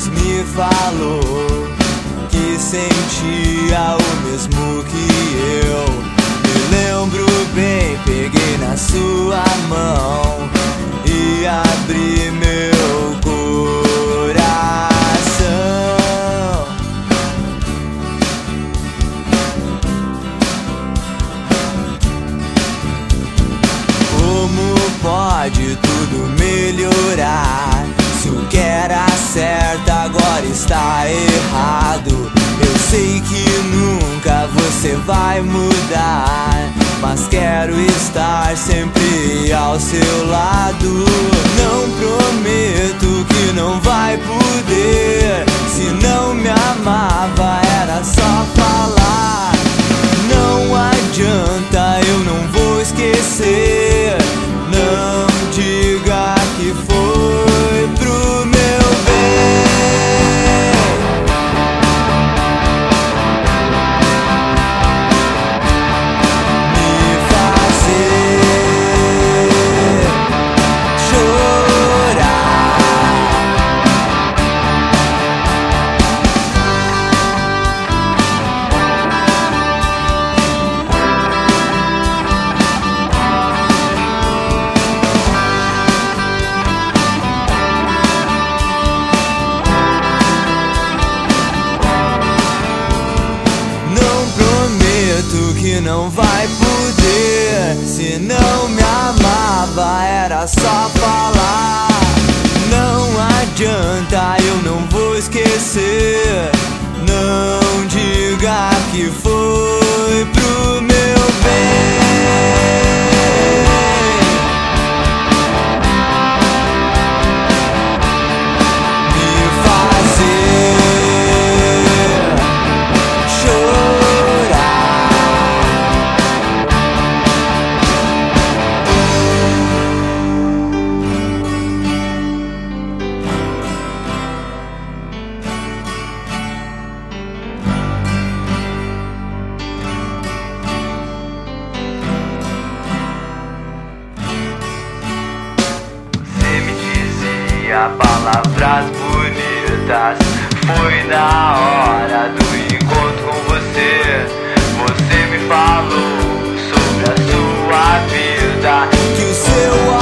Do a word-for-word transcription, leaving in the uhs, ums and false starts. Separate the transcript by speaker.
Speaker 1: me falou que sentia o mesmo que eu. Me lembro bem, peguei na sua mão e abri meu coração. Como pode tudo melhorar? Se o que era certo agora está errado. Eu sei que nunca você vai mudar, mas quero estar sempre ao seu lado. Não prometo que não vai poder. Se não me amava era só falar. Não adianta, eu não vou esquecer. Não diga que foi pro meu bem. Me fazer chorar. Que não vai poder. Se não me amava era só falar. Não adianta, eu não vou esquecer. Não diga que foi pro meu bem. Palavras bonitas, foi na hora do encontro com você. Você me falou sobre a sua vida, que o seu